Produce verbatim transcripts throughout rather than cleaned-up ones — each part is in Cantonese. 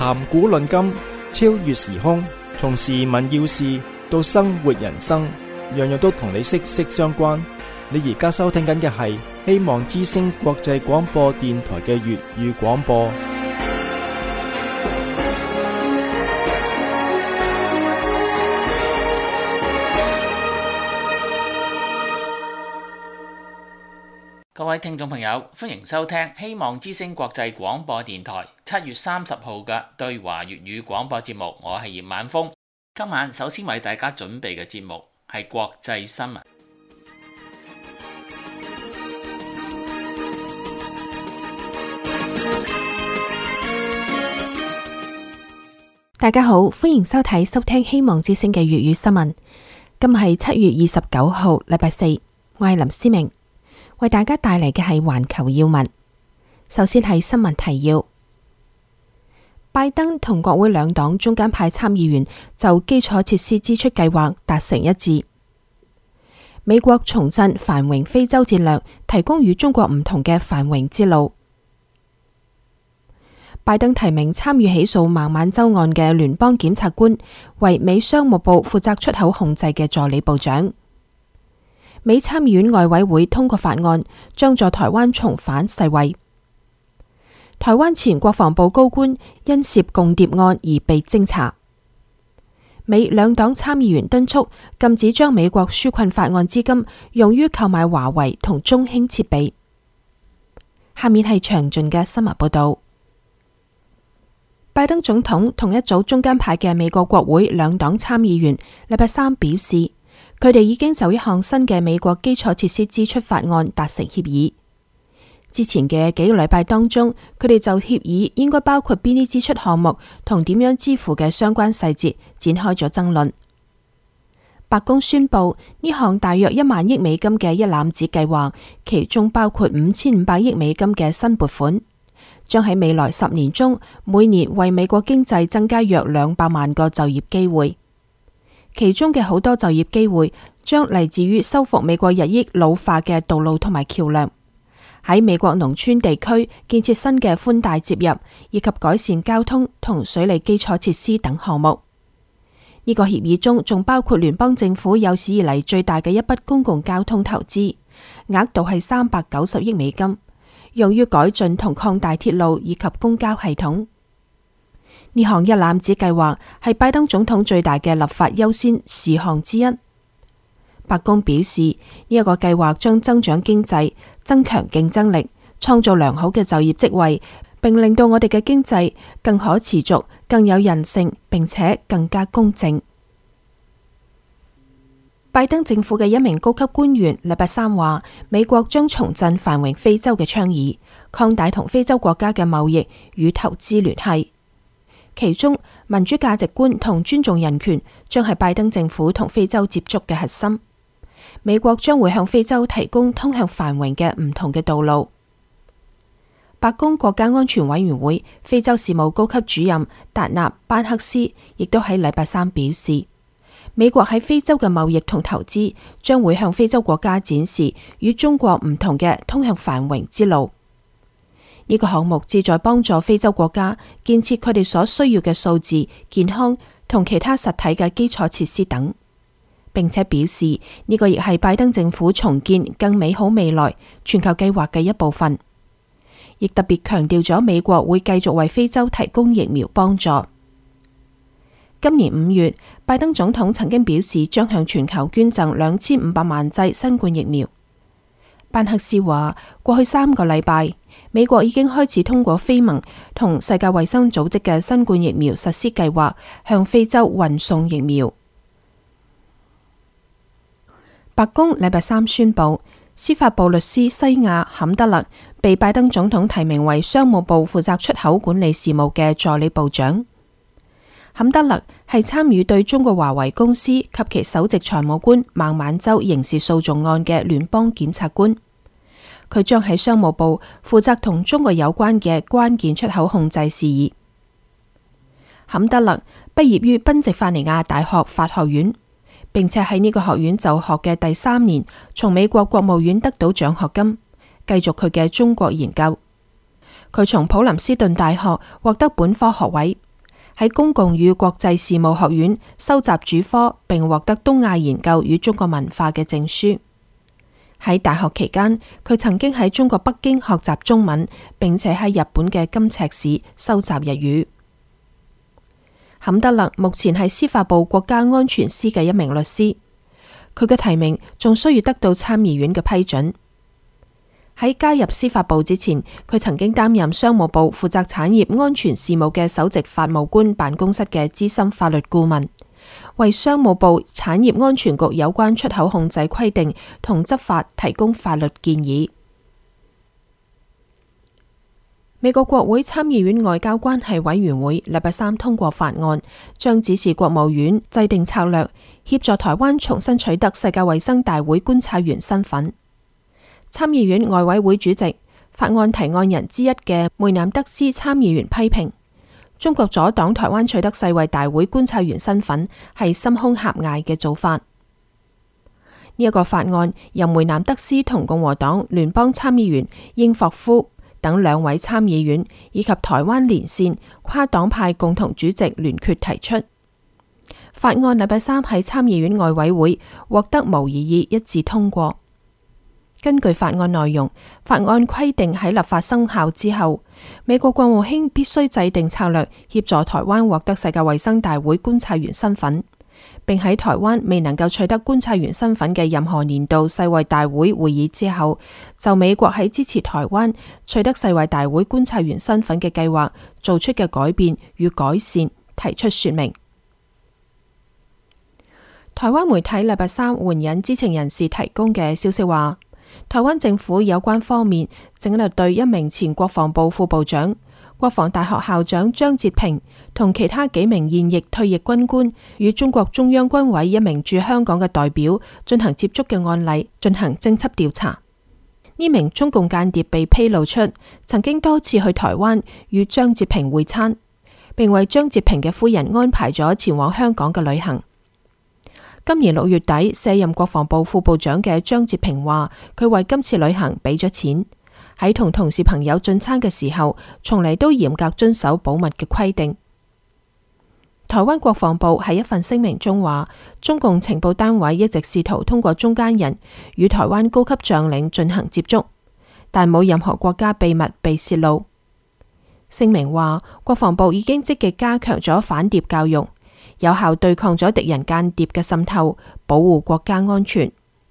談古論今，超越時空，從時聞要事到生活人生，樣樣都同你息息相關。你而家收聽緊嘅係希望之聲國際廣播電台嘅粵語廣播。 各位聽眾朋友，歡迎收聽希望之聲國際廣播電台七月三十號嘅對華粵語廣播節目，我係葉晚風。今晚首先為大家準備嘅節目係國際新聞。 大家好，歡迎收睇收聽希望之聲嘅粵語新聞。今日係七月二十九號，禮拜四，我係林思明。為大家帶嚟嘅係環球要聞。首先係新聞提要：拜登同國會兩黨中間派參議員就基礎設施支出計劃達成一致。美國重振繁榮非洲戰略，提供與中國唔同嘅繁榮之路。拜登提名參與起訴孟晚舟案嘅聯邦檢察官為美商務部負責出口控制嘅助理部長。美參議院外委會通過法案，將助台灣重返世衛。台灣前國防部高官因涉共諜案而被偵查。美兩黨參議員敦促禁止將美國紓困法案資金用於購買華為同中興設備。下面係詳盡嘅新聞報道。拜登總統同一組中間派嘅美國國會兩黨參議員禮拜三表示，佢哋已經就一項新嘅美國基礎設施支出法案達成協議。之前嘅幾個禮拜當中，佢哋就協議應該包括邊啲支出項目同點樣支付嘅相關細節展開咗爭論。白宮宣布呢項大約一萬億美金嘅一攬子計劃，其中包括五千五百億美金嘅新撥款，將喺未來十年中每年為美國經濟增加約兩百萬個就業機會。其中嘅好多就業機會將嚟自於修復美國日益老化嘅道路同埋橋梁，喺美國農村地區建設新嘅寬帶接入，以及改善交通同水利基礎設施等項目。呢個協議中仲包括聯邦政府有史以嚟最大嘅一筆公共交通投資，額度係三百九十億美金，用於改進同擴大鐵路以及公交系統。呢項一攬子計劃係拜登總統最大嘅立法優先事項之一。白宮表示，呢一個計劃將增長經濟、增強競爭力、創造良好嘅就業職位，並令到我哋嘅經濟更可持續、更有韌性，並且更加公正。拜登政府嘅一名高級官員禮拜三話，美國將重振繁榮非洲嘅倡議，擴大同非洲國家嘅貿易與投資聯繫。其中，民主價值觀同尊重人權將係拜登政府同非洲接觸嘅核心。美國將會向非洲提供通向繁榮嘅唔同嘅道路。白宮國家安全委員會非洲事務高級主任達納班克斯亦都喺禮拜三表示，美國喺非洲嘅貿易同投資將會向非洲國家展示與中國唔同嘅通向繁榮之路。呢個項目旨在幫助非洲國家建設佢哋所需要嘅數字、健康同其他實體嘅基礎設施等，並且表示呢個亦係拜登政府重建更美好未來全球計劃嘅一部分，亦特別強調咗美國會繼續為非洲提供疫苗幫助。今年五月，拜登總統曾經表示將向全球捐贈兩千五百萬劑新冠疫苗。班克斯話，過去三個禮拜，美國已經開始通過非盟同世界衛生組織嘅新冠疫苗實施計劃，向非洲運送疫苗。白宮禮拜三宣布，司法部律師西亞坎德勒被拜登總統提名為商務部負責出口管理事務嘅助理部長。坎德勒係參與對中國華為公司及其首席財務官孟晚舟刑事訴訟案嘅聯邦檢察官，佢將喺商務部負責同中國有關嘅關鍵出口控制事宜。坎德勒畢業於賓夕法尼亞大學法學院，並且喺呢個學院就學嘅第三年，從美國國務院得到獎學金，繼續佢嘅中國研究。佢從普林斯頓大學獲得本科學位， 喺公共與國際事務學院修習主科，並獲得東亞研究與中國文化嘅證書。喺大學期間，佢曾經喺中國北京學習中文，並且喺日本嘅金赤市修習日語。坎德勒目前係司法部國家安全司嘅一名律師，佢嘅提名仲需要得到參議院嘅批准。喺加入司法部之前，佢曾經擔任商務部負責產業安全事務嘅首席法務官辦公室嘅資深法律顧問，為商務部產業安全局有關出口控制規定同執法提供法律建議。美國國會參議院外交關係委員會禮拜三通過法案，將指示國務院制定策略，協助台灣重新取得世界衛生大會觀察員身份。參議院外委會主席、法案提案人之一嘅梅南德斯參議員批評，中國阻擋台灣取得世衛大會觀察員身份係心胸狹隘嘅做法。呢、這、一個法案由梅南德斯同共和黨聯邦參議員英霍夫等兩位參議員以及台灣連線跨黨派共同主席聯決提出。法案禮拜三喺參議院外委會獲得無異議一致通過。根據法案內容，法案規定喺立法生效之後，美國國務卿必須制定策略，協助台灣獲得世界衛生大會觀察員身份，並喺台灣未能夠取得觀察員身份嘅任何年度世衛大會會議之後，就美國喺支持台灣取得世衛大會觀察員身份嘅計劃做出嘅改變與改善提出說明。台灣媒體禮拜三援引知情人士提供嘅消息話，台灣政府有關方面正喺度對一名前國防部副部長、國防大學校長張哲平同其他幾名現役退役軍官與中國中央軍委一名駐香港嘅代表進行接觸嘅案例進行偵緝調查。呢名中共間諜被披露出曾經多次去台灣與張哲平會餐，並為張哲平嘅夫人安排咗前往香港嘅旅行。今年六月底卸任國防部副部長嘅張哲平話，佢為今次旅行俾咗錢，喺同同事朋友進餐嘅時候，從嚟都嚴格遵守保密嘅規定。台灣國防部喺一份聲明中話，中共情報單位一直試圖通過中間人與台灣高級將領進行接觸，但冇任何國家秘密被洩露。聲明話，國防部已經積極加強咗反諜教育，有效對抗咗敵人間諜嘅滲透，保護國家安全。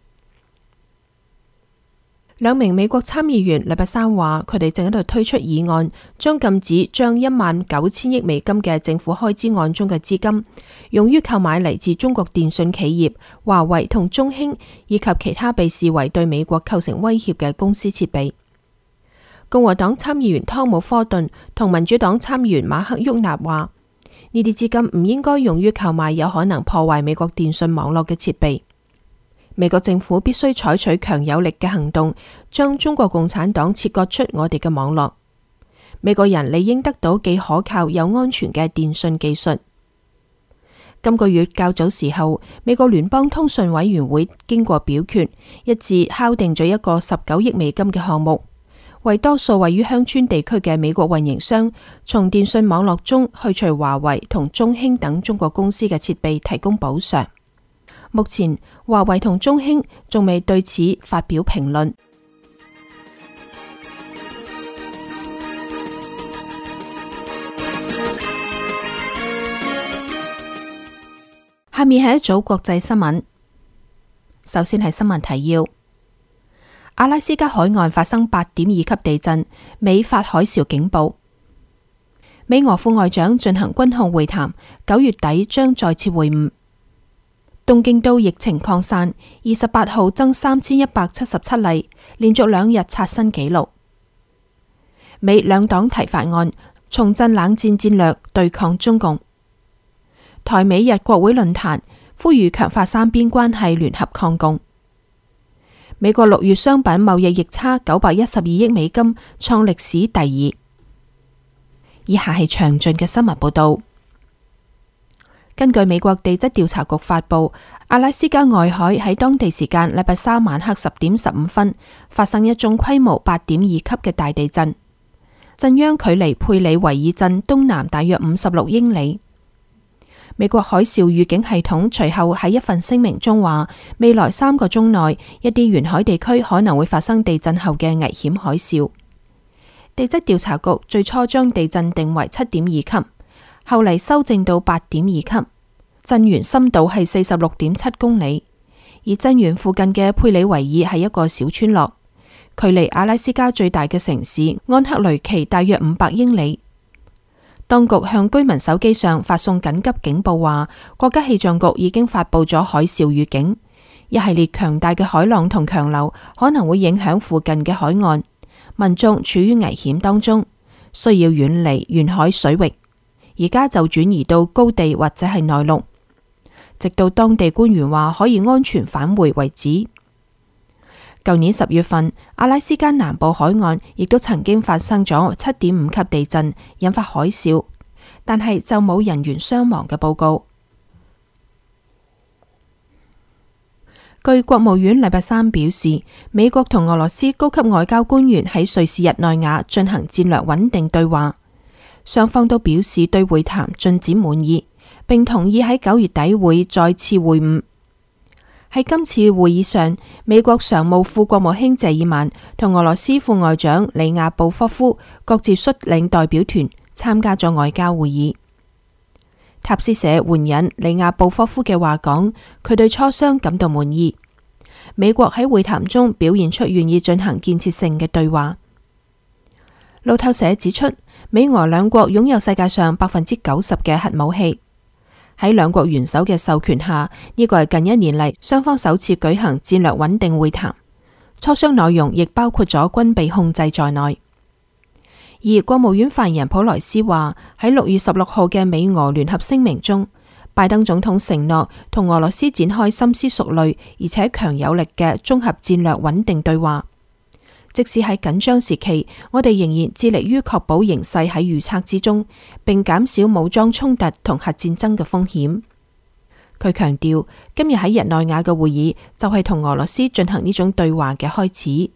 兩名美國參議員禮拜三話，佢哋正喺度推出議案，將禁止將一萬九千億美金嘅政府開支案中嘅資金，用於購買嚟自中國電信企業華為同中興以及其他被視為對美國構成威脅嘅公司設備。共和黨參議員湯姆科頓同民主黨參議員馬克沃納話，呢啲資金唔應該用於購買有可能破壞美國電信網絡嘅設備。美國政府必須採取強有力嘅行動，將中國共產黨切割出我哋嘅網絡。美國人理應得到既可靠又安全嘅電信技術。今個月較早時候，美國聯邦通訊委員會經過表決，一致敲定咗一個十九億美金嘅項目，為多數位於鄉村地區嘅美國運營商從電信網絡中去除華為同中興等中國公司嘅設備提供補償。目前，華為同中興仲未對此發表評論。下面係一組國際新聞。首先係新聞提要：阿拉斯加海岸發生八點二級地震，美發海嘯警報。美俄副外長進行軍控會談，九月底將再次會晤。東京都疫情擴散，二十八號增三千一百七十七例，連續兩日刷新紀錄。美兩黨提法案，重振冷戰戰略，對抗中共。台美日國會論壇呼籲強化三邊關係，聯合抗共。美國六月商品貿易逆差九百一十二億美金，創歷史第二。以下係詳盡嘅新聞報道。根據美國地質調查局發佈，阿拉斯加外海喺當地時間禮拜三晚黑十點十五分發生一宗規模八點二級嘅大地震。 震央距離佩里維爾鎮東南大約五十六英里。美國海嘯預警系統隨後喺一份聲明中話，未來三個鐘內，一啲沿海地區可能會發生地震後嘅危險海嘯。地質調查局最初將地震定為七點二級，後嚟修正到八點二級，震源深度係四十六點七公里，而震源附近嘅佩里維爾係一個小村落，距離阿拉斯加最大嘅城市安克雷奇大約五百英里。當局向居民手機上發送緊急警報，話國家氣象局已經發佈咗海嘯預警，一系列強大嘅海浪同強流可能會影響附近嘅海岸，民眾處於危險當中，需要遠離沿海水域，而家就轉移到高地或者係內陸，直到當地官員話可以安全返回為止。舊年十月份，阿拉斯加南部海岸亦都曾經發生咗七點五級地震，引發海嘯，但係就冇人員傷亡嘅報告。據國務院禮拜三表示，美國同俄羅斯高級外交官員喺瑞士日內瓦進行戰略穩定對話，雙方都表示對會談進展滿意，並同意喺九月底會再次會晤。喺今次會議上，美國常務副國務卿謝爾曼同俄羅斯副外長里亞布科夫各自率領代表團參加咗外交會議。塔斯社援引里亞布科夫嘅話講，佢對磋商感到滿意。美國喺會談中表現出願意進行建設性嘅對話。路透社指出，美俄兩國擁有世界上百分之九十嘅核武器。喺兩國元首嘅授權下，呢個係近一年嚟雙方首次舉行戰略穩定會談，磋商內容亦包括咗軍備控制在內。而國務院發言人普萊斯話，喺六月十六號嘅美俄聯合聲明中，拜登總統承諾同俄羅斯展開深思熟慮而且強有力嘅綜合戰略穩定對話。即使喺緊張時期，我哋仍然致力於確保形勢喺預測之中，並減少武裝衝突同核戰爭嘅風險。佢強調，今日喺日內瓦嘅會議就係同俄羅斯進行呢種對話嘅開始。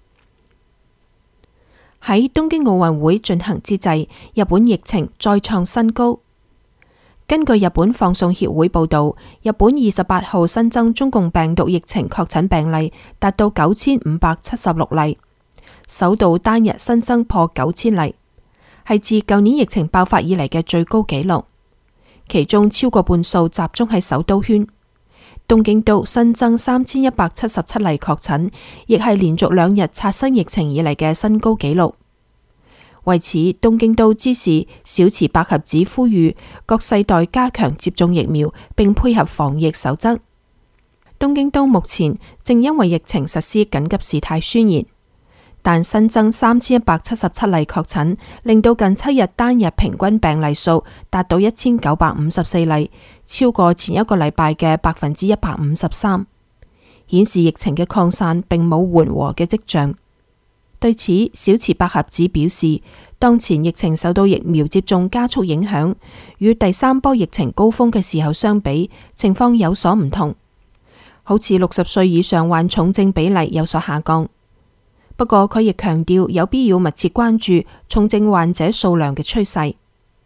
喺東京奧運會進行之際，日本疫情再創新高。根據日本放送協會報道，日本二十八號新增中共病毒疫情確診病例達到九千五百七十六例。首度單日新增破九千例，係自舊年疫情爆發以嚟嘅最高紀錄。其中超過半數集中喺首都圈。東京都新增三千一百七十七例確診，亦係連續兩日刷新疫情以嚟嘅新高紀錄。為此，東京都知事小池百合子呼籲各世代加強接種疫苗，並配合防疫守則。東京都目前正因為疫情實施緊急事態宣言。但新增三千一百七十七例確診，令到近七日單日平均病例數達到一千九百五十四例，超過前一個禮拜嘅百分之一百五十三，顯示疫情嘅擴散並冇緩和嘅跡象。對此，小池百合子表示，當前疫情受到疫苗接種加速影響，與第三波疫情高峰嘅時候相比，情況有所唔同。好似六十歲以上患重症比例有所下降。不過佢亦強調有必要密切關注重症患者數量嘅趨勢。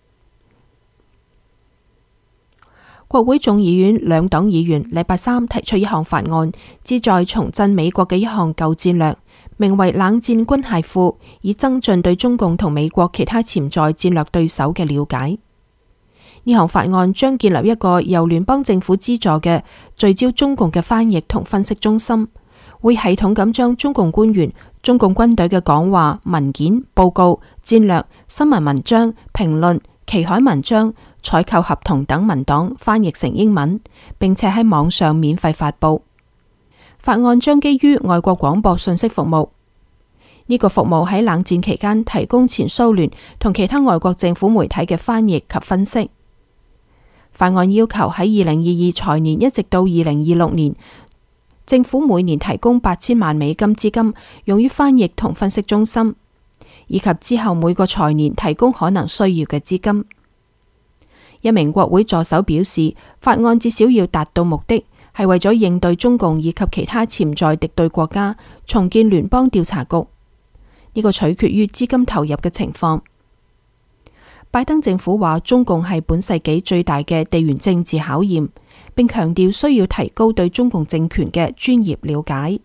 國會眾議院兩黨議員禮拜三提出一項法案，旨在重振美國嘅一項舊戰略，名為冷戰軍械庫，以增進對中共同美國其他潛在戰略對手嘅了解。呢項法案將建立一個由聯邦政府資助嘅聚焦中共嘅翻譯同分析中心，會系統咁將中共官員、中共軍隊嘅講話、文件、報告、戰略、新聞文章、評論、期刊文章、採購合同等文檔翻譯成英文，並且喺網上免費發佈。法案將基於外國廣播信息服務，呢、這個服務喺冷戰期間提供前蘇聯同其他外國政府媒體嘅翻譯及分析。法案要求喺二零二二財年一直到二零二六年，政府每年提供八千萬美金資金用於翻譯同分析中心，以及之後每個財年提供可能需要嘅資金。一名國會助手表示，法案至少要達到目的，係為咗應對中共以及其他潛在敵對國家，重建聯邦調查局。 呢個取決於資金投入嘅情況。拜登政府話中共係本世紀最大嘅地緣政治考驗，並強調需要提高對中共政權嘅專業了解。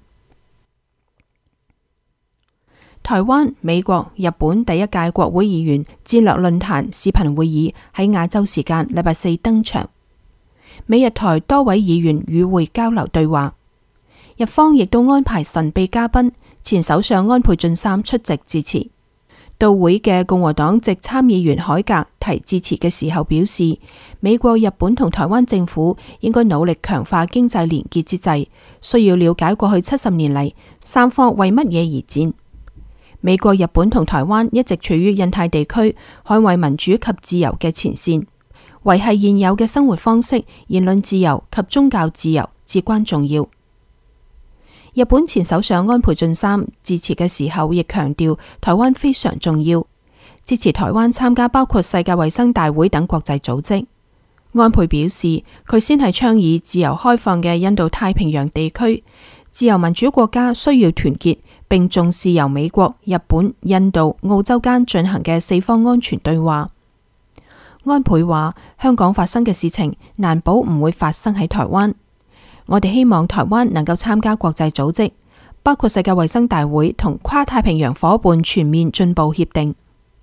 台灣、美國、日本第一屆國會議員戰略論壇視頻會議喺亞洲時間禮拜四登場，美日台多位議員與會交流對話，日方亦都安排神秘嘉賓前首相安倍晉三出席致辭。到會嘅共和黨籍參議員海格提致辭嘅時候表示，美國、日本同台灣政府應該努力強化經濟連結之際，需要了解過去七十年嚟三方為乜嘢而戰。美國、日本同台灣一直處於印太地區捍衛民主及自由嘅前線，維繫現有嘅生活方式、言論自由及宗教自由至關重要。日本前首相安倍晉三致辭嘅時候亦強調台灣非常重要，支持台灣參加包括世界衛生大會等國際組織。安倍表示，佢先係倡議自由開放嘅印度太平洋地區，自由民主國家需要團結，並重視由美國、日本、印度、澳洲間進行嘅四方安全對話。安倍話，香港發生嘅事情難保唔會發生喺台灣。我哋希望台灣能夠參加國際組織，包括世界衛生大會同跨太平洋夥伴全面進步協定。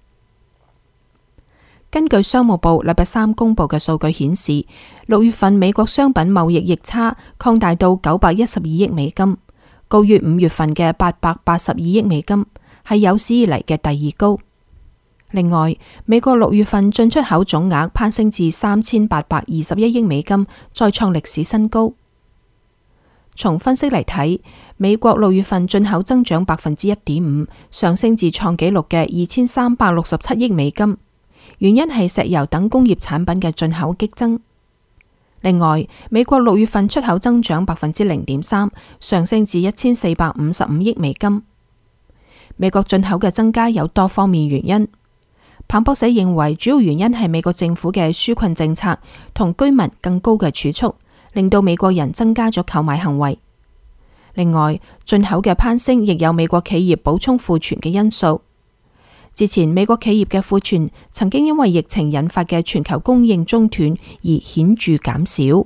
根據商務部禮拜三公布嘅數據顯示，六月份美國商品貿易逆差擴大到九百一十二億美金，高於五月份嘅八百八十二億美金，係有史以嚟嘅第二高。另外，美國六月份進出口總額攀升至三千八百二十一億美金，再創歷史新高。從分析嚟睇，美國六月份進口增長百分之一點五，上升至創紀錄嘅二千三百六十七億美金，原因係石油等工業產品嘅進口激增。另外，美國六月份出口增長百分之零點三，上升至一千四百五十五億美金。美國進口嘅增加有多方面原因，彭博社認為主要原因係美國政府嘅紓困政策同居民更高嘅儲蓄，令到美國人增加咗購買行為。另外，進口嘅攀升亦有美國企業補充庫存嘅因素。之前美國企業嘅庫存曾經因為疫情引發嘅全球供應中斷而顯著減少。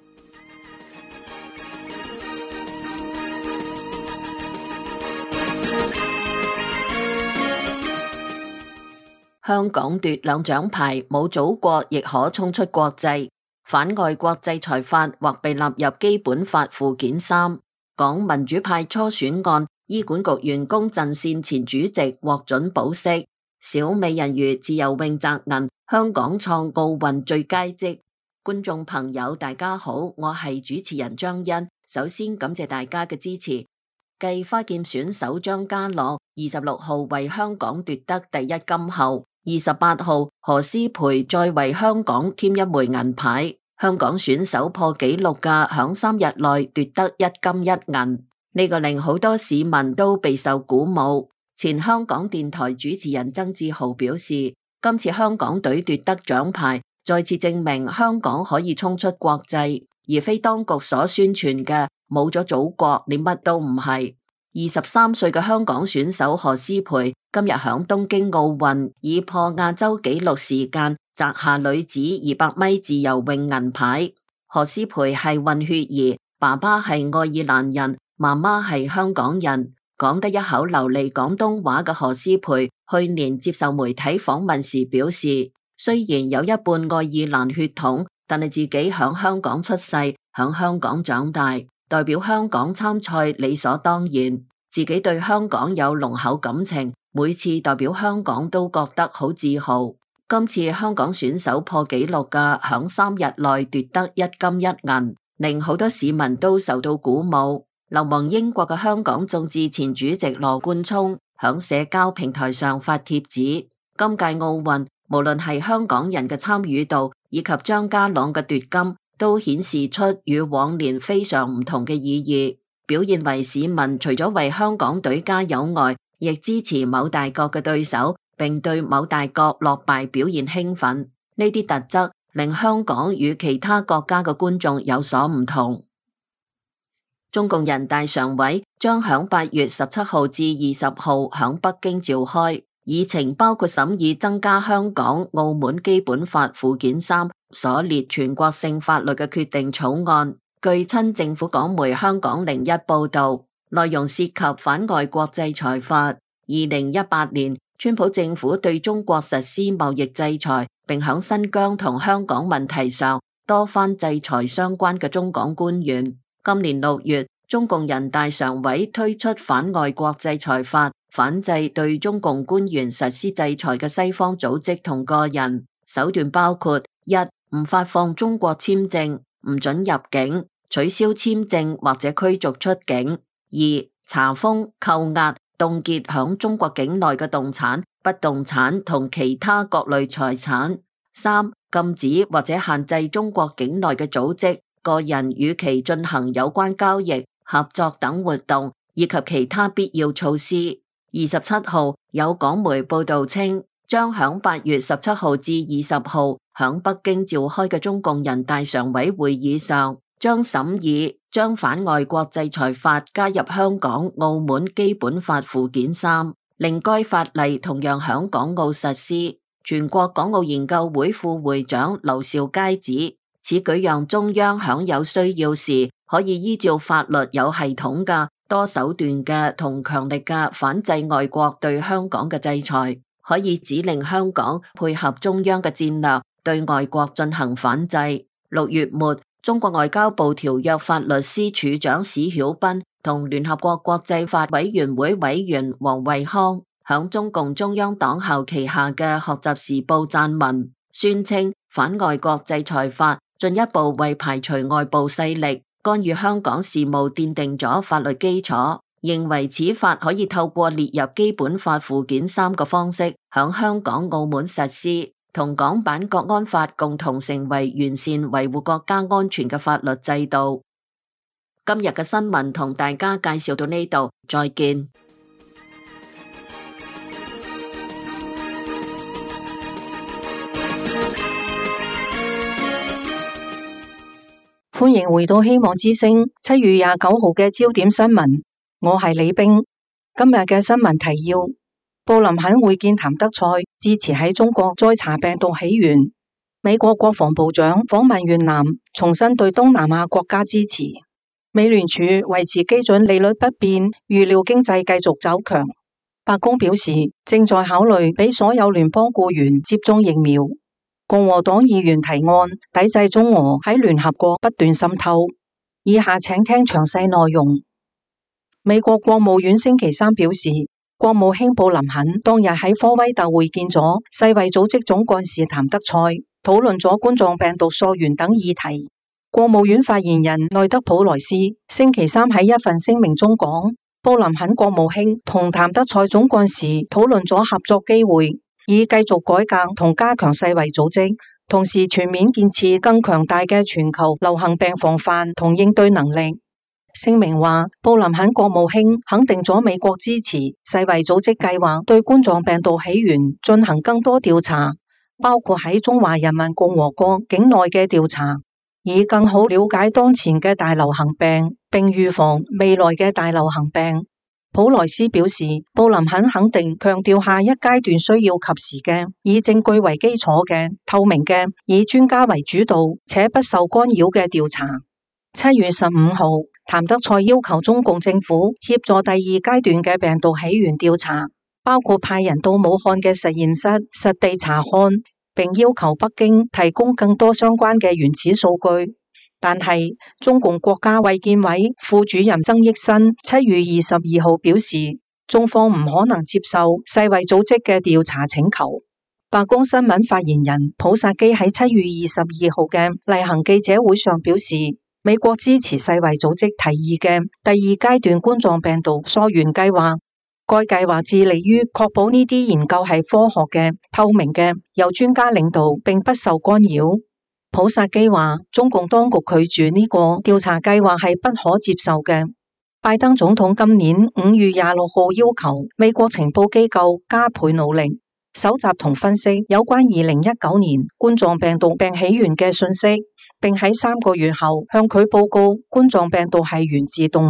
香港奪兩獎牌，冇祖國亦可衝出國際。反外國制裁法或被納入基本法附件三。港民主派初選案，醫管局員工陣線前主席獲准保釋。小美人魚自由泳摘銀，香港創奧運最佳績。觀眾朋友大家好，我係主持人張欣。首先感謝大家嘅支持。繼花劍選手張家朗二十六號為香港奪得第一金後，二十八號何詩蓓再為香港添一枚銀牌，香港選手破紀錄嘅響三日內奪得一金一銀，呢個令好多市民都備受鼓舞。前香港電台主持人曾志豪表示，今次香港隊奪得獎牌，再次證明香港可以衝出國際，而非當局所宣傳嘅冇咗祖國你乜都唔係。二十三歲嘅香港選手何詩蓓今日響東京奧運以破亞洲紀錄時間摘下女子二百米自由泳銀牌。何詩蓓係混血兒，爸爸係愛爾蘭人，媽媽係香港人，講得一口流利廣東話嘅何詩蓓去年接受媒體訪問時表示，雖然有一半愛爾蘭血統，但係自己響香港出世，響香港長大，代表香港參賽理所當然，自己對香港有濃厚感情，每次代表香港都覺得好自豪。今次香港選手破紀錄嘅響三日內奪得一金一銀，令好多市民都受到鼓舞。流亡英國嘅香港眾志前主席羅冠聰響社交平台上發帖子，今屆奧運無論係香港人嘅參與度以及張家朗嘅奪金，都顯示出與往年非常唔同嘅意義，表現為市民除咗為香港隊加油外，亦支持某大國嘅對手，並對某大國落敗表現興奮。呢啲特質令香港與其他國家嘅觀眾有所唔同。中共人大常委、 將響八月十七號至二十號響北京召開，議程包括審議增加香港、澳門基本法附件三所列全國性法律嘅決定草案。據親政府港媒香港零一報道，內容涉及反外國制裁法。二零一八年，川普政府對中國實施貿易制裁，並響新疆同香港問題上多番制裁相關嘅中港官員。今年六月，中共人大常委推出反外國制裁法，反制對中共官員實施制裁嘅西方組織同個人，手段包括：一、唔發放中國簽證，唔准入境，取消簽證或者驅逐出境；二、查封、扣押、凍結響中國境內嘅動產、不動產同其他各類財產；三、禁止或者限制中國境內嘅組織、個人與其進行有關交易、合作等活動，以及其他必要措施。二十七號有港媒報道稱，將響八月十七號至二十號響北京召開嘅中共人大常委會議上，將審議將反外國制裁法加入香港、澳門基本法附件三，令該法例同樣響港澳實施。全國港澳研究會副會長劉兆佳指，此舉讓中央響有需要時可以依照法律有系統嘅、多手段嘅同強力嘅反制外國對香港嘅制裁，可以指令香港配合中央嘅戰略對外國進行反制。六月末，中國外交部條約法律司處長史曉斌同聯合國國際法委員會委員王惠康響中共中央黨校旗下嘅學習時報撰文，宣稱反外國制裁法進一步為排除外部勢力干預香港事務奠定咗法律基礎，認為此法可以透過列入基本法附件三嘅方式響香港、澳門實施，同港版國安法共同成為完善維護國家安全嘅法律制度。今日嘅新聞同大家介紹到呢度，再見。 歡迎回到希望之聲七月廿九號嘅焦點新聞，我係李冰。今日嘅新聞提要：布林肯會見譚德塞，支持喺中國再查病毒起源；美國國防部長訪問越南，重申對東南亞國家支持；美聯儲維持基準利率不變，預料經濟繼續走強；白宮表示正在考慮俾所有聯邦僱員接種疫苗。共和黨議員提案抵制中俄喺聯合國不斷滲透。以下請聽詳細內容。美國國務院星期三表示，國務卿布林肯當日喺科威特會見咗世衛組織總幹事譚德塞，討論咗冠狀病毒溯源等議題。國務院發言人內德普萊斯星期三喺一份聲明中講，布林肯國務卿同譚德塞總幹事討論咗合作機會，以繼續改革同加強世衛組織，同時全面建設更強大嘅全球流行病防範同應對能力。聲明話，布林肯國務卿肯定咗美國支持世衛組織計劃對冠狀病毒起源進行更多調查，包括喺中華人民共和國境內嘅調查，以更好了解當前嘅大流行病，並預防未來嘅大流行病。普萊斯表示，布林肯肯定強調下一階段需要及時嘅、以證據為基礎嘅、透明嘅、以專家為主導且不受干擾嘅調查。七月十五號，譚德塞要求中共政府協助第二階段嘅病毒起源調查，包括派人到武漢嘅實驗室實地查看，並要求北京提供更多相關嘅原始數據。但係，中共國家衛健委副主任曾益新七月二十二號表示，中方唔可能接受世衛組織嘅調查請求。白宮新聞發言人普薩基喺七月二十二號嘅例行記者會上表示，美國支持世衛組織提議嘅第二階段冠狀病毒溯源計劃，該計劃致力於確保呢啲研究係科學嘅、透明嘅、由專家領導並不受干擾。普薩基話，中共當局拒絕呢個調查計劃係不可接受嘅。拜登總統今年五月廿六號要求美國情報機構加倍努力，搜集同分析有關二零一九年冠狀病毒病起源嘅信息，並喺三個月後向佢報告冠狀病毒係源自動物，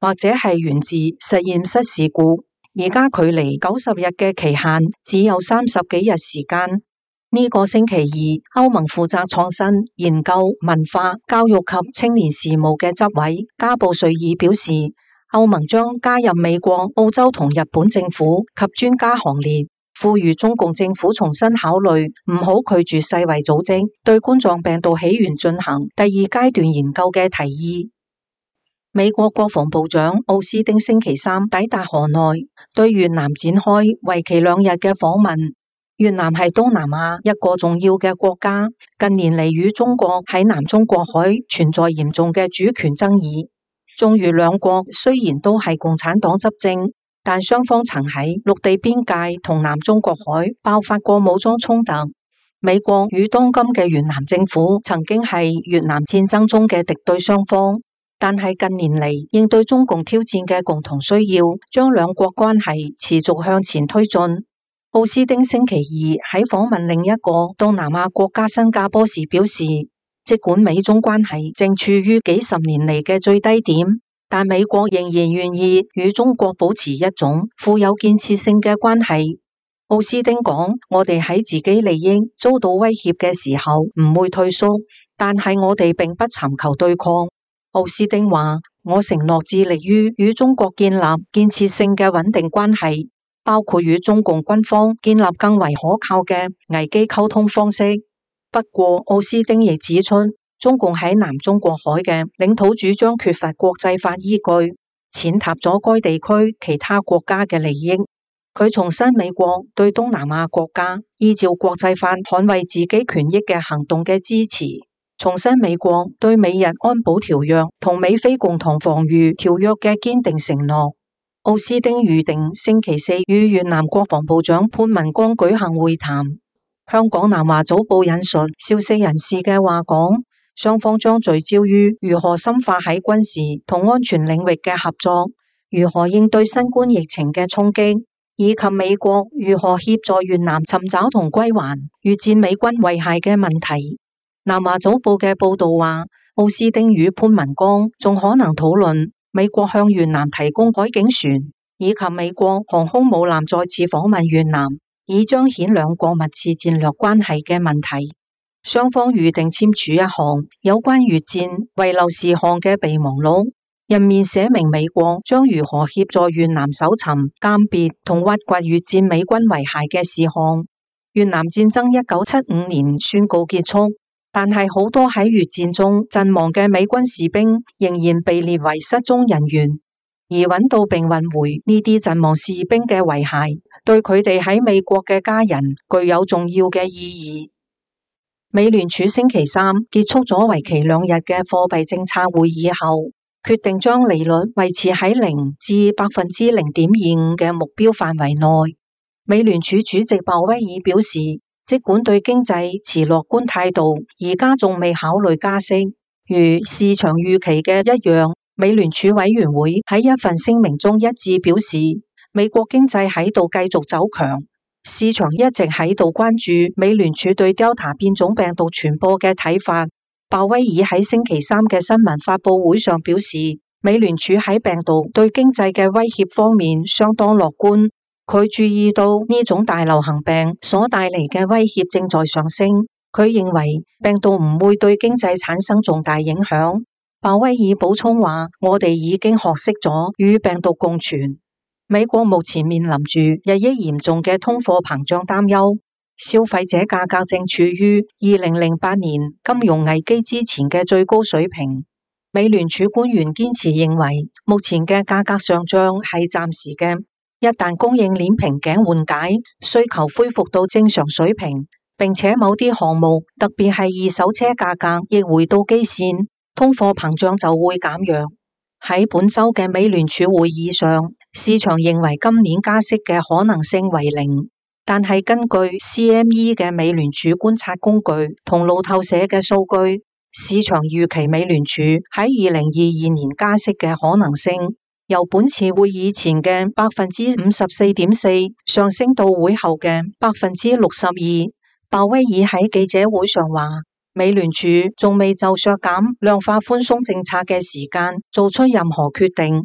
或者係源自實驗室事故。而家距離九十日嘅期限只有三十幾日時間。呢個星期二，歐盟負責創新、研究、文化、教育及青年事務嘅執委加布瑞爾表示，歐盟將加入美國、澳洲同日本政府及專家行列，呼籲中共政府重新考慮，唔好拒絕世衛組織對冠狀病毒起源進行第二階段研究嘅提議。美國國防部長奧斯汀星期三抵達河內，對越南展開為期兩日嘅訪問。越南係東南亞一個重要嘅國家，近年嚟與中國喺南中國海存在嚴重嘅主權爭議。中越兩國雖然都係共產黨執政，但雙方曾喺陸地邊界同南中國海爆發過武裝衝突。美國與當今嘅越南政府曾經係越南戰爭中嘅敵對雙方，但係近年嚟應對中共挑戰嘅共同需要，將兩國關係持續向前推進。奧斯汀星期二喺訪問另一個東南亞國家新加坡時表示，儘管美中關係正處於幾十年嚟嘅最低點，但美國仍然願意與中國保持一種富有建設性嘅關係。奧斯汀講：我哋喺自己利益遭到威脅嘅時候唔會退縮，但係我哋並不尋求對抗。奧斯汀話：我承諾致力於與中國建立建設性嘅穩定關係，包括與中共軍方建立更為可靠嘅危機溝通方式。不過，奧斯汀亦指出，中共喺南中國海嘅領土主張缺乏國際法依據，踐踏咗該地區其他國家嘅利益。佢重申美國對東南亞國家依照國際法捍衛自己權益嘅行動嘅支持，重申美國對美日安保條約同美菲共同防禦條約嘅堅定承諾。奧斯汀預定星期四與越南國防部長潘文光舉行會談。香港南華早報引述消息人士嘅話講，雙方將聚焦於如何深化喺軍事同安全領域嘅合作，如何應對新冠疫情嘅衝擊，以及美國如何協助越南尋找同歸還越戰美軍遺骸嘅問題。南華早報嘅報道話，奧斯汀與潘文光仲可能討論美國向越南提供海警船，以及美國航空母艦再次訪問越南，以彰顯兩國密切戰略關係嘅問題。雙方預定簽署一項有關越戰遺留事項嘅備忘錄，入面寫明美國將如何協助越南搜尋、鑑別同挖掘越戰美軍遺骸嘅事項。越南戰爭一九七五年宣告結束，但係好多喺越戰中陣亡嘅美軍士兵仍然被列為失蹤人員，而揾到並運回呢啲陣亡士兵嘅遺骸，對佢哋喺美國嘅家人具有重要嘅意義。美聯儲星期三結束咗為期兩日嘅貨幣政策會議後，決定將利率維持喺零至百分之零點二五嘅目標範圍內。美聯儲主席鮑威爾表示，儘管對經濟持樂觀態度，而家仲未考慮加息。如市場預期嘅一樣，美聯儲委員會喺一份聲明中一致表示，美國經濟喺度繼續走強。市場一直喺度關注美聯儲對 Delta 變種病毒傳播嘅睇法。鮑威爾喺星期三嘅新聞發佈會上表示，美聯儲喺病毒對經濟嘅威脅方面相當樂觀。佢注意到呢種大流行病所帶嚟嘅威脅正在上升。佢認為病毒唔會對經濟產生重大影響。鮑威爾補充話，我哋已經學識咗與病毒共存。美國目前面臨住日益嚴重嘅通貨膨脹擔憂，消費者價格正處於二零零八年金融危機之前嘅最高水平。美聯儲官員堅持認為，目前嘅價格上漲係暫時嘅，一旦供應鏈瓶頸緩解，需求恢復到正常水平，並且某啲項目，特別係二手車價格亦回到基線，通貨膨脹就會減弱。喺本周嘅美聯儲會議上，市場認為今年加息嘅可能性為零，但係根據 C M E 嘅美聯儲觀察工具同路透社嘅數據，市場預期美聯儲喺二零二二年加息嘅可能性由本次會議前嘅百分之五十四點四上升到會後嘅百分之六十二。鮑威爾喺記者會上話，美聯儲仲未就削減量化寬鬆政策嘅時間做出任何決定。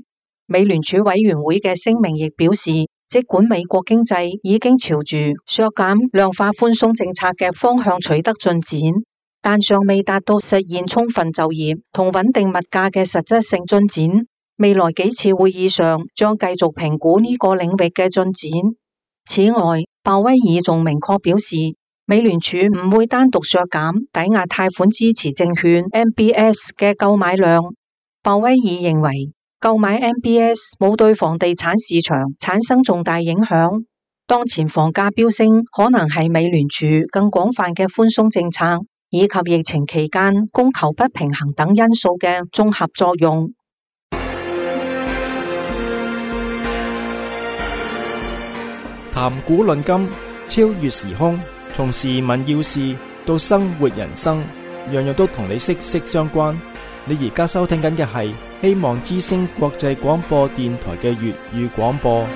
美聯儲委員會嘅聲明亦表示，儘管美國經濟已經朝住削減量化寬鬆政策嘅方向取得進展，但尚未達到實現充分就業同穩定物價嘅實質性進展。未來幾次會議上將繼續評估呢個領域嘅進展。此外，鮑威爾仲明確表示，美聯儲唔會單獨削減抵押貸款支持證券 M B S 嘅購買量。鮑威爾認為，購買 M B S 冇對房地產市場產生重大影響。當前房價飆升可能係美聯儲更廣泛嘅寬鬆政策以及疫情期間供求不平衡等因素嘅綜合作用。 談古論今，超越時空，從時聞要事到生活人生，樣樣都同你息息相關。你而家收聽緊嘅係希望之聲國際廣播電台嘅粵語廣播。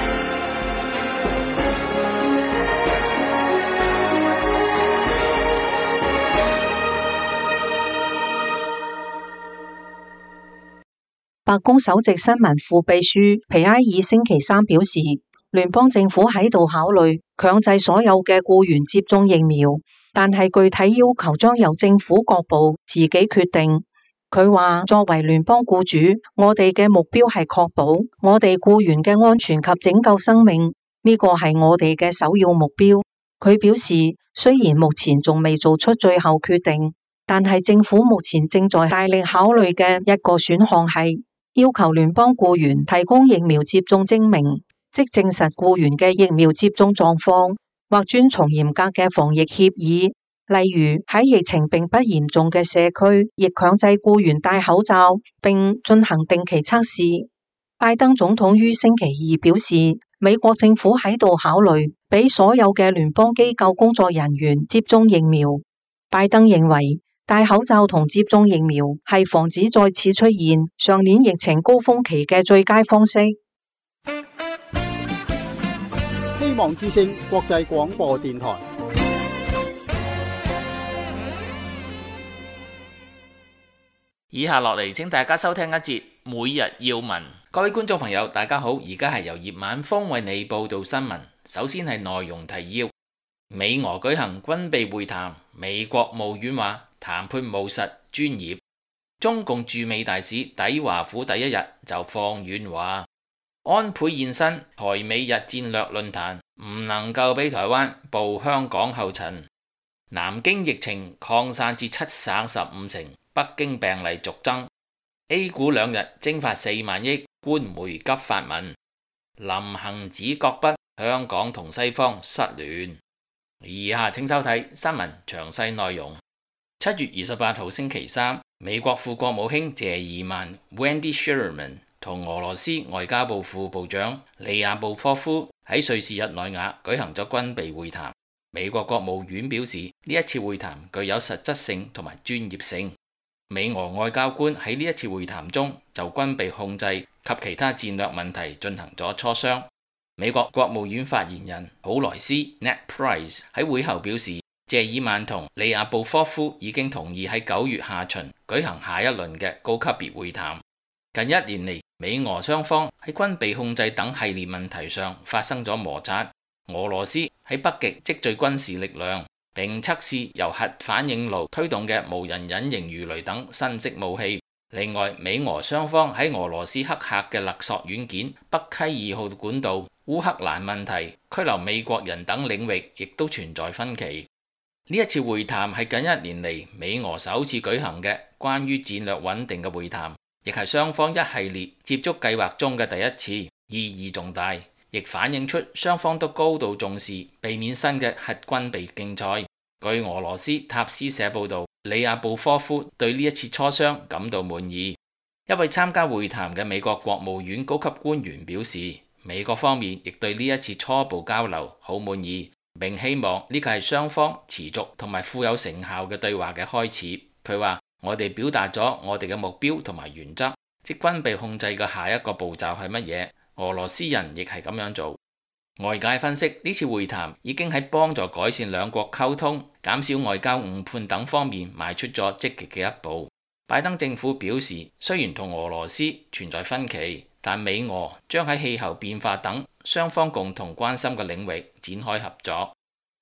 白宮首席新聞副秘書皮埃爾星期三表示，聯邦政府喺度考慮強制所有嘅僱員接種疫苗，但係具體要求將由政府各部自己決定。佢話，作為聯邦僱主，我哋嘅目標係確保我哋僱員嘅安全及拯救生命，呢個係我哋嘅首要目標。佢表示，雖然目前仲未做出最後決定，但係政府目前正在大力考慮嘅一個選項係要求聯邦僱員提供疫苗接種證明，即證實僱員嘅疫苗接種狀況，或遵從嚴格嘅防疫協議。例如喺疫情並不嚴重嘅社區，亦強制僱員戴口罩並進行定期測試。拜登總統於星期二表示，美國政府喺度考慮俾所有嘅聯邦機構工作人員接種疫苗。拜登認為戴口罩同接種疫苗係防止再次出現上年疫情高峰期嘅最佳方式。 希望之聲國際廣播電台。 以下落嚟，請大家收聽一節每日要聞。各位觀眾朋友，大家好，而家係由葉晚風為你報道新聞。首先係內容提要：美俄舉行軍備會談，美國務院話談判務實專業。中共駐美大使抵華府第一日就放軟話，安倍現身台美日戰略論壇，唔能夠俾台灣步香港後塵。南京疫情擴散至七省十五城。北京病例續增 ，A 股兩日蒸發四萬億，官媒急發文。林行止擱筆，香港同西方失聯。以下請收睇新聞詳細內容。七月二十八號星期三，美國副國務卿謝爾曼 （Wendy Sherman） 同俄羅斯外交部副部長利亞布科夫喺瑞士日內瓦舉行咗軍備會談。美國國務院表示，呢一次會談具有實質性同埋專業性。美俄外交官喺呢一次會談中就軍備控制及其他戰略問題進行咗磋商。美國國務院發言人普萊斯 Ned Price 喺會後表示，謝爾曼同利亞布科夫已經同意喺九月下旬舉行下一輪嘅高級別會談。近一年嚟，美俄雙方喺軍備控制等系列問題上發生咗摩擦。俄羅斯喺北極積聚軍事力量，並測試由核反應爐推動嘅無人隱形魚雷等新式武器。另外，美俄雙方喺俄羅斯黑客嘅勒索軟件北溪二號管道、烏克蘭問題、拘留美國人等領域，亦都存在分歧。呢一次會談係近一年嚟美俄首次舉行嘅關於戰略穩定嘅會談，亦係雙方一系列接觸計劃中嘅第一次，意義重大。亦反映出雙方都高度重視避免新嘅核軍備競賽。據俄羅斯塔斯社報道，里亞布科夫對呢一次磋商感到滿意。一位參加會談嘅美國國務院高級官員表示，美國方面亦對呢一次初步交流好滿意，並希望呢個係雙方持續同埋富有成效嘅對話嘅開始。佢話：我哋表達咗我哋嘅目標同埋原則，即軍備控制嘅下一個步驟係乜嘢。俄羅斯人亦係咁樣做。外界分析，呢次會談已經喺幫助改善兩國溝通、減少外交誤判等方面邁出咗積極嘅一步。拜登政府表示，雖然同俄羅斯存在分歧， 但美俄將喺氣候變化等雙方共同關心嘅領域展開合作。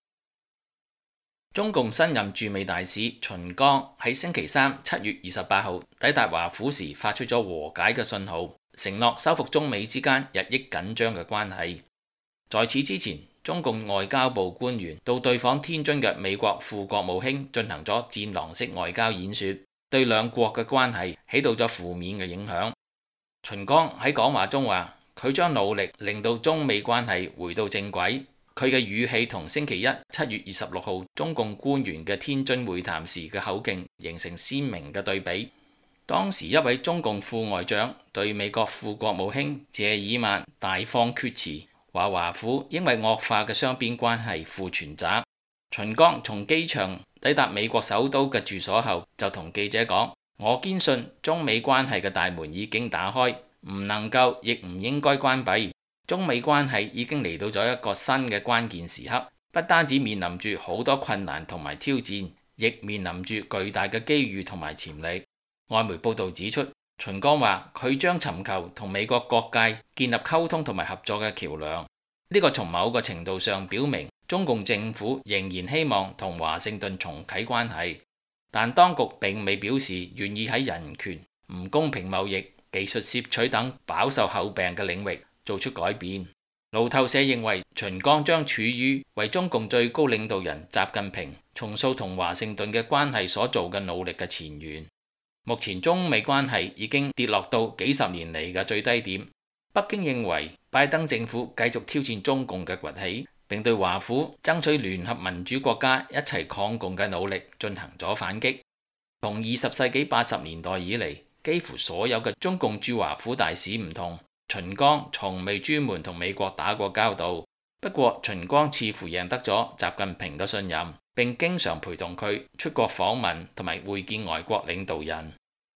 中共新任駐美大使秦剛喺星期三七月二十八號抵達華府時發出咗和解嘅信號，承諾修復中美之間日益緊張嘅關係。在此之前，中共外交部官員到對訪天津嘅美國副國務卿進行咗戰狼式外交演說，對兩國嘅關係起到咗負面嘅影響。秦剛喺講話中話，佢將努力令到中美關係回到正軌。佢嘅語氣同星期一七月二十六號中共官員嘅天津會談時嘅口徑形成鮮明嘅對比。當時一位中共副外長對美國副國務卿謝爾曼大放厥詞，話華府因為惡化嘅雙邊關係負全責。秦剛從機場抵達美國首都嘅住所後，就同記者講：我堅信中美關係嘅大門已經打開，唔能夠亦唔應該關閉。中美關係已經嚟到咗一個新嘅關鍵時刻，不單止面臨住好多困難同埋挑戰，亦面臨住巨大嘅機遇同埋潛力。外媒報道指出，秦剛話佢將尋求同美國各界建立溝通同埋合作嘅橋樑。呢個從某個程度上表明，中共政府仍然希望同華盛頓重啟關係，但當局並未表示願意喺人權、唔公平貿易、技術攝取等飽受詬病嘅領域做出改變。路透社認為，秦剛將處於為中共最高領導人習近平重塑同華盛頓嘅關係所做嘅努力嘅前緣。目前中美關係已經跌落到幾十年嚟嘅最低點。北京認為拜登政府繼續挑戰中共嘅崛起，並對華府爭取聯合民主國家一齊抗共嘅努力進行咗反擊。同二十世紀八十年代以嚟，幾乎所有嘅中共駐華府大使唔同，秦剛從未專門同美國打過交道。不過秦剛似乎贏得咗習近平嘅信任，並經常陪同佢出國訪問同埋會見外國領導人。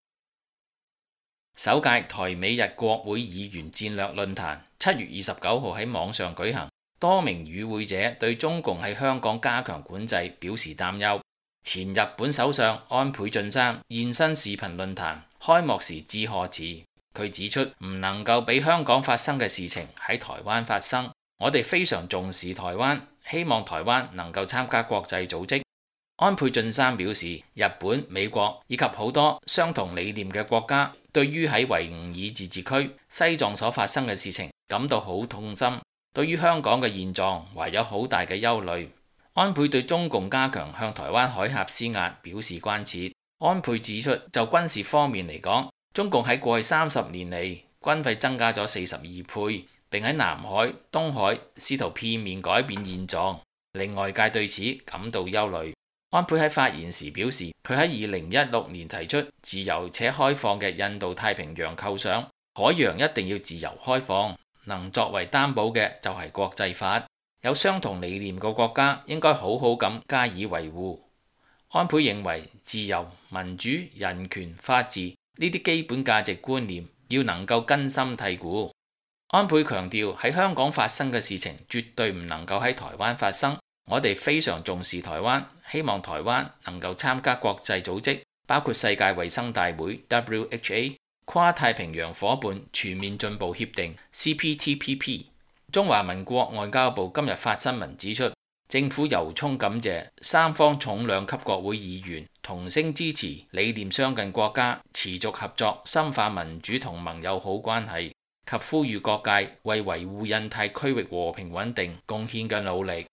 首屆台美日國會議員戰略論壇七月二十九號喺網上舉行，多名與會者對中共喺香港加強管制表示擔憂。前日本首相安倍晉三現身視頻論壇開幕時致賀詞，佢指出唔能夠俾香港發生嘅事情喺台灣發生，我哋非常重視台灣，希望台灣能夠參加國際組織。安倍晉三表示，日本、美國以及好多相同理念嘅國家對於喺維吾爾自治區西藏所發生嘅事情感到好痛心，對於香港嘅現狀懷有好大嘅憂慮。安倍對中共加強向台灣海峽施壓表示關切。安倍指出，就軍事方面嚟講，中共喺過去三十年嚟軍費增加咗四十二倍，並喺南海、東海試圖片面改變現狀，令外界對此感到憂慮。安倍喺發言時表示，佢喺二零一六年提出自由且開放嘅印度太平洋構想，海洋一定要自由開放，能作為擔保嘅就係國際法，有相同理念嘅國家應該好好咁加以維護。安倍認為自由、民主、人權、法治呢啲基本價值觀念要能夠根深蒂固。安倍強調喺香港發生嘅事情絕對唔能夠喺台灣發生，我哋非常重視台灣，希望台灣能夠參加國際組織，包括世界衛生大會 W H A、跨太平洋夥伴全面進步協定 C P T P P。 中華民國外交部今日發新聞指出，政府由衷感謝三方重量級國會議員同聲支持理念相近國家持續合作深化民主同盟友好關係，及呼籲各界為維護印太區域和平穩定貢獻嘅努力。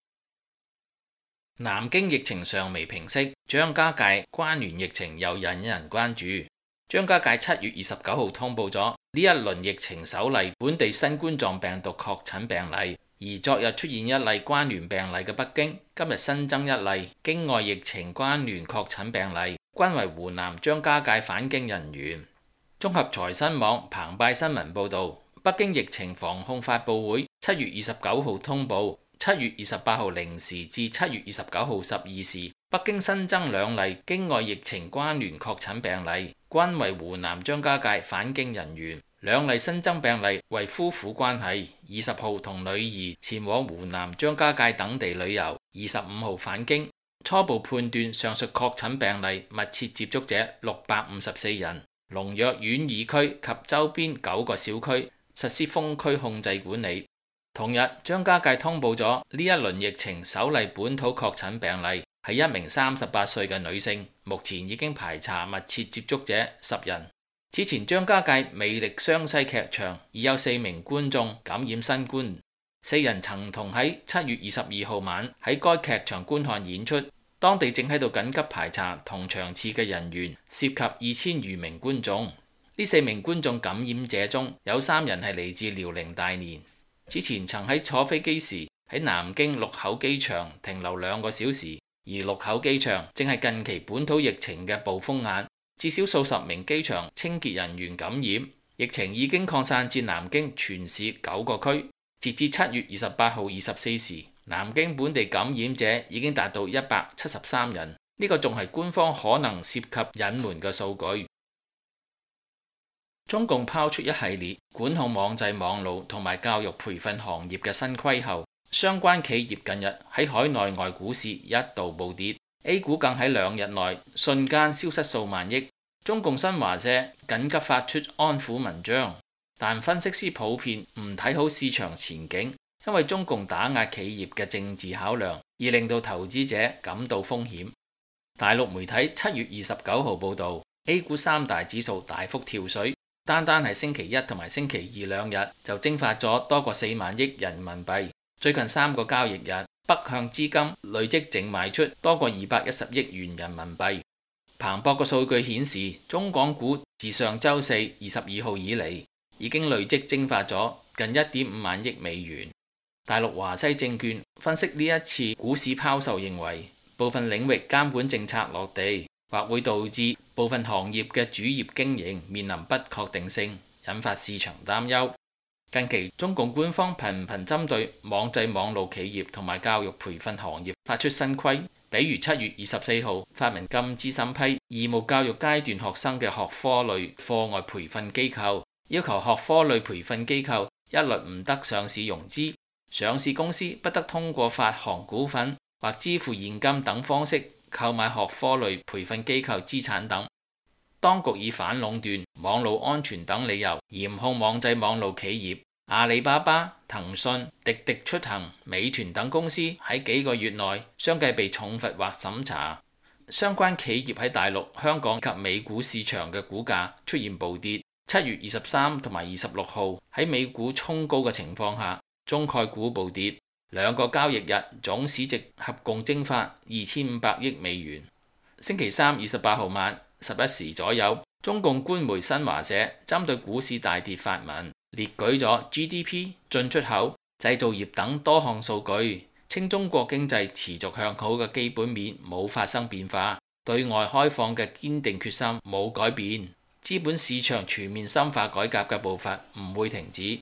南京疫情尚未平息，張家界關聯疫情又引人關注。張家界七月二十九號通報咗呢一輪疫情首例本地新冠狀病毒確診病例，而昨日出現一例關聯病例嘅北京，今日新增一例境外疫情關聯確診病例，均為湖南張家界返京人員。綜合財新網澎湃新聞報道，北京疫情防控發佈會七月二十九號通報，七月二十八號零時至七月二十九號十二時，北京新增兩例境外疫情關聯確診病例，均為湖南張家界返京人員。兩例新增病例為夫婦關係，二十號同女兒前往湖南張家界等地旅遊，二十五號返京。初步判斷上述確診病例密切接觸者六百五十四人， 龍躍縣議區及周邊九個小區實施封區控制管理。同日，張家界通報咗呢一輪疫情首例本土確診病例，係一名三十八歲嘅女性，目前已經排查密切接觸者十人。此前張家界魅力湘西劇場已有四名觀眾感染新冠，四人曾同喺七月二十二號晚喺該劇場觀看演出，當地正喺度緊急排查同場次嘅人員，涉及二千餘名觀眾。呢四名觀眾感染者中有三人係嚟自遼寧大連，此前曾喺坐飛機時喺南京祿口機場停留兩個小時，而祿口機場正係近期本土疫情嘅暴風眼，至少數十名機場清潔人員感染，疫情已經擴散至南京全市九個區。截至七月二十八號二十四時，南京本地感染者已經達到一百七十三人，呢個仲係官方可能涉及隱瞞嘅數據。中共拋出一系列管控網際網路同埋教育培訓行業嘅新規後，相關企業近日喺海內外股市一度暴跌， A 股更喺兩日內瞬間消失數萬億。中共新華社緊急發出安撫文章，但分析師普遍唔睇好市場前景，因為中共打壓企業嘅政治考量，而令到投資者感到風險。大陸媒體七月二十九號報導 ，A 股三大指數大幅跳水。單單係星期一同埋星期二兩日就蒸發咗多過四萬億人民幣。最近三個交易日，北向資金累積淨賣出多過二百一十億元人民幣。彭博嘅數據顯示，中港股自上週四二十二號以嚟已經累積蒸發咗近一點五萬億美元。大陸華西證券分析呢一次股市拋售認為，部分領域監管政策落地，或會導致部分行業嘅主業經營面臨不確定性，引發市場擔憂。近期中共官方頻頻針對網際網路企業同埋教育培訓行業發出新規，比如七月二十四號發明禁止審批義務教育階段學生嘅學科類課外培訓機構，要求學科類培訓機構一律唔得上市融資，上市公司不得通過發行股份或支付現金等方式購買學科類培訓機構資產等。當局以反壟斷、網路安全等理由嚴控網際網路企業。阿里巴巴、騰訊、滴滴出行、美團等公司喺幾個月內相繼被重罰或審查。相關企業喺大陸、香港及美股市場嘅股價出現暴跌。七月二十三同埋二十六號喺美股衝高嘅情況下，中概股暴跌。兩個交易日總市值合共蒸發二千五百億美元。星期三二十八號晚十一時左右，中共官媒新華社針對股市大跌發文，列舉咗 G D P、進出口、製造業等多項數據，稱中國經濟持續向好嘅基本面冇發生變化，對外開放嘅堅定決心冇改變，資本市場全面深化改革嘅步伐唔會停止。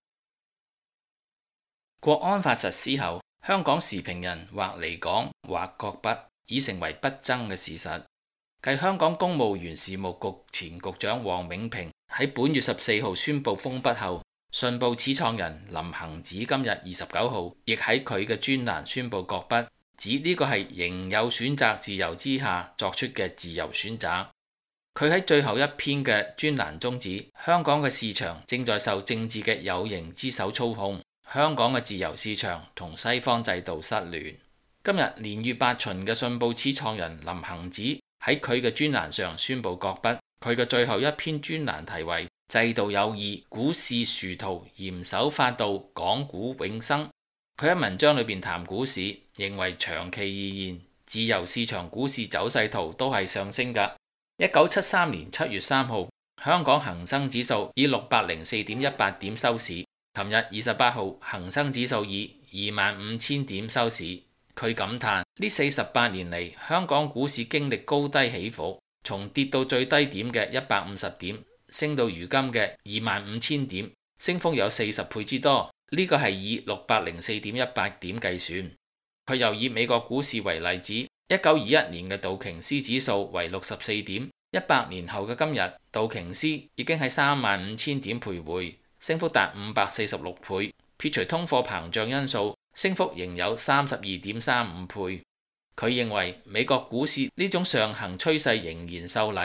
國安法實施後，香港時評人或離港或擱筆已成為不爭嘅事實。繼香港公務員事務局前局長王永平喺本月十四號宣布封筆後，信報始創人林行止今日二十九號亦喺佢嘅專欄宣布擱筆，指呢個係仍有選擇自由之下作出嘅自由選擇。佢喺最後一篇嘅專欄中指，香港嘅市場正在受政治嘅有形之手操控，香港嘅自由市場同西方制度失聯。今日年逾八旬嘅信報始創人林行止喺佢嘅專欄上宣布擱筆，佢嘅最後一篇專欄題為制度有異，股市殊途，嚴守法度，港股永生。佢喺文章裏邊談股市，認為長期而言，自由市場股市走勢圖都係上升㗎。一九七三年七月三號，香港恒生指數以六百零四點一八點收市。琴日二十八號，恒生指數以二萬五千點收市。佢感嘆呢四十八年嚟，香港股市經歷高低起伏，從跌到最低點嘅一百五十點，升到如今嘅二萬五千點，升幅有四十倍之多。呢個係以六百零四點一八點計算。佢又以美國股市為例子，一九二一年嘅道瓊斯指數為六十四點，一百年後嘅今日，道瓊斯已經喺三萬五千點徘徊，升幅達五百四十六倍。撇除通貨膨脹因素，升幅仍有三十二點三五倍。佢認為美國股市呢種上行趨勢仍然受例，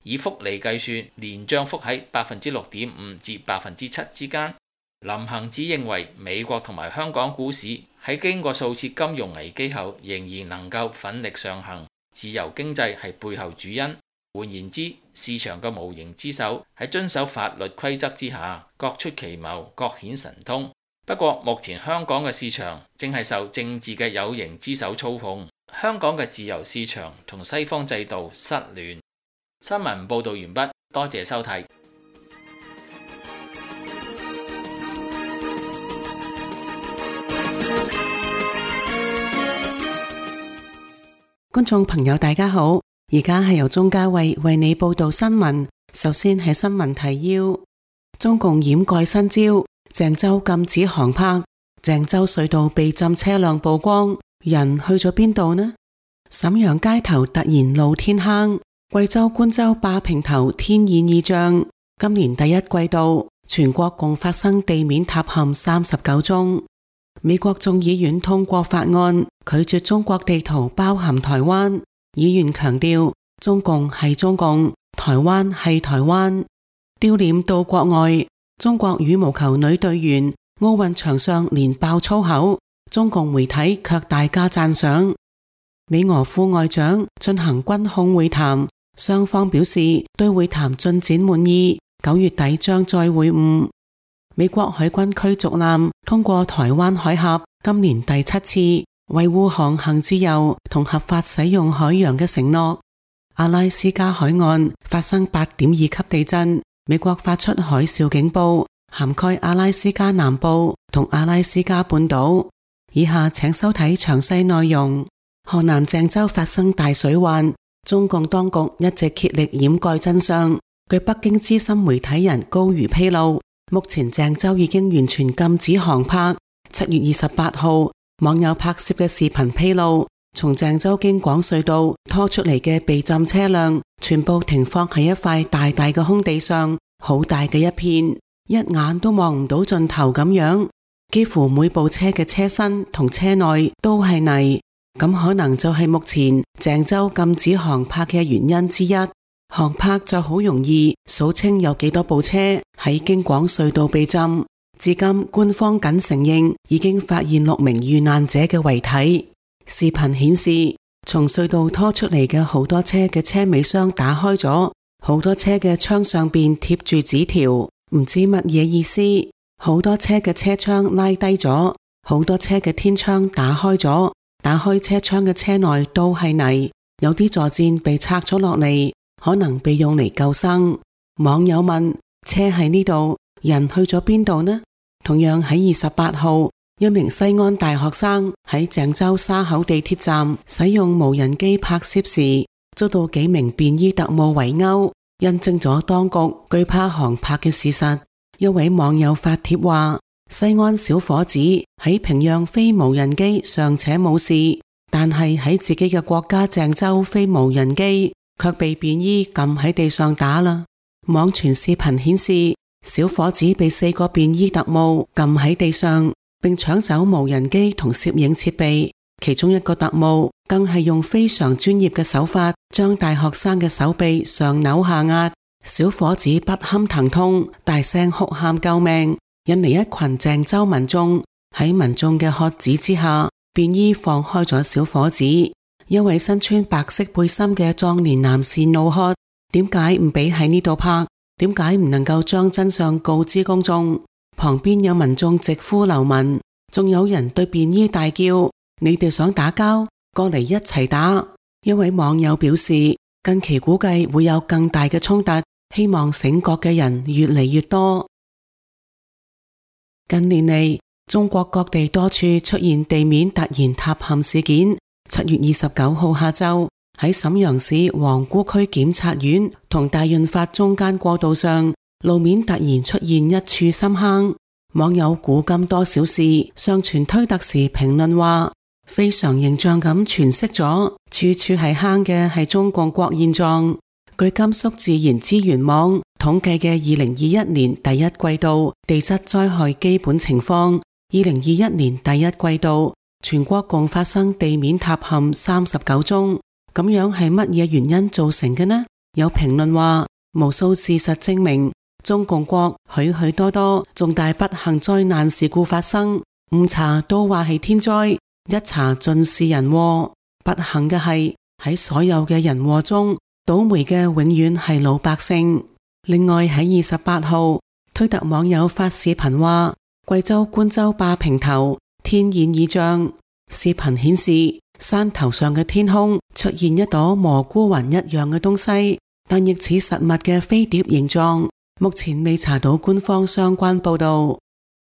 以複利計算，年漲幅喺百分之六點五至百分之七之間。林行止認為，美國同埋香港股市喺經過數次金融危機後，仍然能夠奮力上行，自由經濟係背後主因。換言之，市場嘅無形之手喺遵守法律規則之下，各出奇謀，各顯神通。不過，目前香港嘅市場正係受政治嘅有形之手操控，香港嘅自由市場同西方制度失聯。新聞報導完畢，多謝收睇。 觀眾朋友大家好，而家係由鍾嘉慧為你報道新聞。首先係新聞提要：中共掩蓋新招，鄭州禁止航拍，鄭州隧道被浸車輛曝光，人去咗邊度呢？瀋陽街頭突然露天坑，貴州官州霸坪頭天現異象。今年第一季度，全國共發生地面塌陷三十九宗。美國眾議院通過法案，拒絕中國地圖包含台灣。議員強調，中共係中共，台灣係台灣。丟臉到國外，中國羽毛球女隊員奧運場上連爆粗口，中共媒體卻大加讚賞。美俄副外長進行軍控會談，雙方表示對會談進展滿意，九月底將再會晤。美國海軍驅逐艦通過台灣海峽，今年第七次維護航行自由同合法使用海洋嘅承諾。阿拉斯加海岸發生八點二級地震，美國發出海嘯警報，涵蓋阿拉斯加南部同阿拉斯加半島。以下請收睇詳細內容。河南鄭州發生大水患，中共當局一直竭力掩蓋真相。據北京資深媒體人高瑜披露，目前鄭州已經完全禁止航拍。七月二十八號，網友拍攝嘅視頻披露，從鄭州京廣隧道拖出嚟嘅被浸車輛，全部停放喺一塊大大嘅空地上，好大嘅一片，一眼都望唔到盡頭咁樣。幾乎每部車嘅車身同車內都係泥，咁可能就係目前鄭州禁止航拍嘅原因之一。航拍就好容易數清有幾多部車喺京廣隧道被浸。至今官方僅承認已經發現六名遇難者嘅遺體。視頻顯示，從隧道拖出嚟嘅好多車嘅車尾箱打開咗，好多車嘅窗上邊貼住紙條，唔知乜嘢意思。好多車嘅車窗拉低咗，好多車嘅天窗打開咗，打開車窗嘅車內都係泥，有啲座墊被拆咗落嚟，可能被用嚟救生。網友問：車喺呢度，人去咗邊度呢？同樣喺二十八號，一名西安大學生喺鄭州沙口地鐵站使用無人機拍攝時，遭到幾名便衣特務圍毆，印證咗當局懼怕航拍嘅事實。一位網友發帖話：西安小伙子喺平壤飛無人機尚且冇事，但係喺自己嘅國家鄭州飛無人機，卻被便衣撳喺地上打啦。網傳視頻顯示，小伙子被四個便衣特務撳喺地上，並搶走無人機同攝影設備。其中一個特務更係用非常專業嘅手法，將大學生嘅手臂上扭下壓。小伙子不堪疼痛，大聲哭喊救命，引嚟一群鄭州民眾。喺民眾嘅喝止之下，便衣放開咗小伙子。一位身穿白色背心嘅壯年男士怒喝：點解唔俾喺呢度拍？點解唔能夠將真相告知公眾？旁邊有民眾直呼流民，仲有人對便衣大叫：你哋想打交？過嚟一齊打！一位網友表示，近期估計會有更大嘅衝突，希望醒覺嘅人越嚟越多。近年嚟，中國各地多處出現地面突然塌陷事件。七月二十九號下晝，喺瀋陽市皇姑區檢察院同大潤發中間過道上，路面突然出現一處深坑。網友古今多小事上傳推特時評論話，非常形象咁詮釋咗處處係坑嘅係中共國現狀。據甘肅自然資源網統計嘅二零二一年第一季度地質災害基本情況，二零二一年第一季度全國共發生地面塌陷三十九宗。咁樣係乜嘢原因造成嘅呢？ 有評論話，無數事實證明中共國許許多多重大不幸災難事故發生，唔查都話係天災，一查盡是人禍。不幸嘅係喺所有嘅人禍中，倒霉嘅永遠係老百姓。另外喺二十八號，推特網友發視頻話，貴州官州霸坪頭天現異象，視頻顯示山頭上嘅天空出現一朵蘑菇雲一樣嘅東西，但亦似實物嘅飛碟形狀。目前未查到官方相關報道。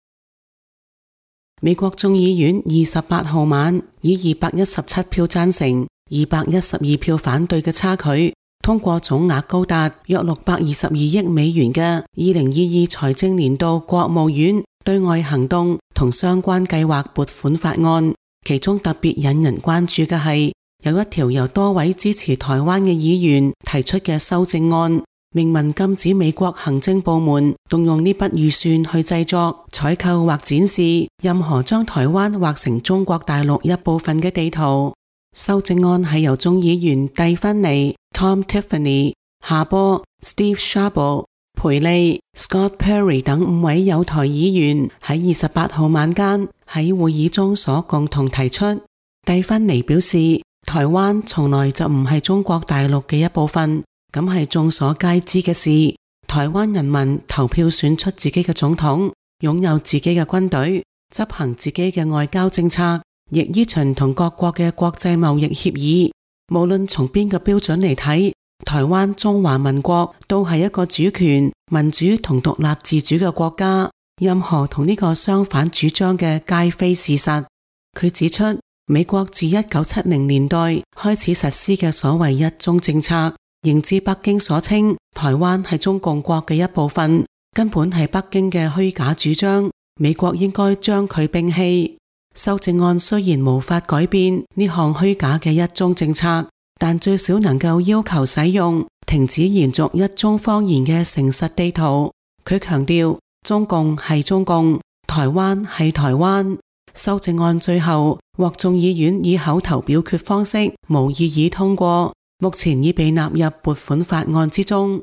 美國眾議院二十八號晚以二百一十七票贊成、二百一十二票反對嘅差距，通過總額高達約六百二十二億美元嘅二零二二財政年度國務院對外行動同相關計劃撥款法案。其中特別引人關注嘅係有一條由多位支持台灣嘅議員提出嘅修正案，明文禁止美國行政部門動用呢筆預算去製作、採購或展示任何將台灣劃成中國大陸一部分嘅地圖。修正案係由眾議員蒂芬尼、Tom Tiffany、夏波、Steve Chabot、培利、Scott Perry 等五位友台議員喺二十八號晚間喺會議中所共同提出。蒂芬尼表示，台灣從來就唔係中國大陸嘅一部分，咁係眾所皆知嘅事。台灣人民投票選出自己嘅總統，擁有自己嘅軍隊，執行自己嘅外交政策，亦依循同各國嘅國際貿易協議。無論從邊個標準嚟睇，台灣中華民國都係一個主權、民主同獨立自主嘅國家，任何同呢個相反主張嘅皆非事實。佢指出，美國自一九七零年代開始實施嘅所謂一中政策，仍自北京所稱台灣係中共國嘅一部分，根本係北京嘅虛假主張，美國應該將佢摒棄。修正案雖然無法改變呢項虛假嘅一中政策，但最少能夠要求使用停止延續一中謊言嘅誠實地圖。佢強調，中共係中共，台灣係台灣。修正案最後獲眾議院以口頭表決方式無異議通過，目前已被納入撥款法案之中。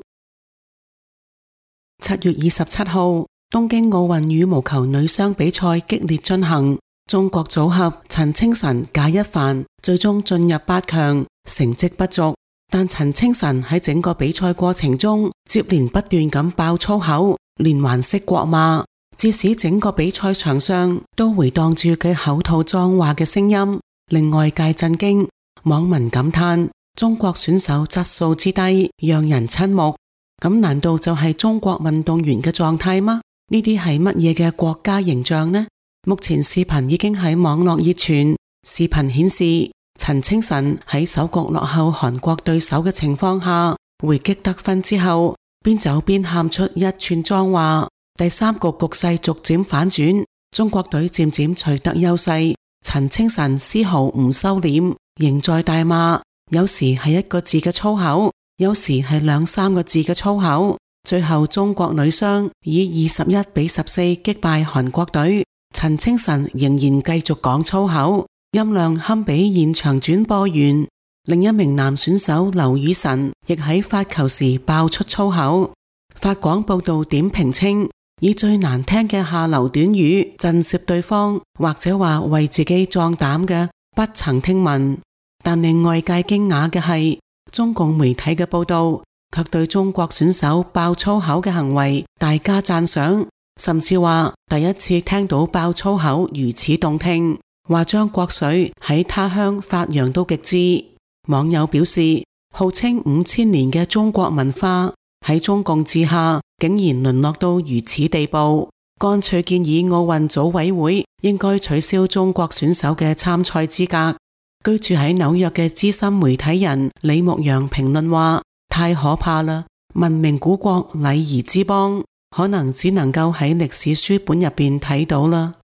七月二十七號，東京奧運羽毛球女雙比賽激烈進行，中國組合陳清晨、賈一凡最終進入八強，成績不俗。但陳清晨喺整個比賽過程中接連不斷咁爆粗口，連環式國罵，致使整個比賽場上都回蕩住佢口吐髒話嘅聲音，令外界震驚。網民感嘆中國選手質素之低，讓人瞠目。咁難道就係中國運動員嘅狀態嗎？呢啲係乜嘢嘅國家形象呢？目前視頻已經喺網絡熱傳，視頻顯示陳清晨喺首局落後韓國對手嘅情況下，回擊得分之後，邊走邊喊出一串髒話。第三局局勢逐漸反轉，中國隊漸漸取得優勢，陳清晨絲毫唔收斂，仍在大罵，有時係一個字嘅粗口，有時係兩三個字嘅粗口。最後中國女雙以二十一比十四擊敗韓國隊，陳清晨仍然繼續講粗口，音量堪比現場轉播員。另一名男選手劉宇辰亦喺發球時爆出粗口。法廣報道點評稱，以最難聽嘅下流短語震懾對方，或者話為自己壯膽嘅不曾聽聞。但令外界驚訝嘅係，中共媒體嘅報道卻對中國選手爆粗口嘅行為大加讚賞，甚至話第一次聽到爆粗口如此動聽，話將國粹喺他鄉發揚到極致。網友表示，號稱五千年嘅中國文化喺中共治下竟然淪落到如此地步，乾脆建議奧運組委會應該取消中國選手嘅參賽資格。居住喺紐約嘅資深媒體人李牧陽評論話，太可怕啦！文明古國禮儀之邦，可能只能夠喺歷史書本入邊睇到啦。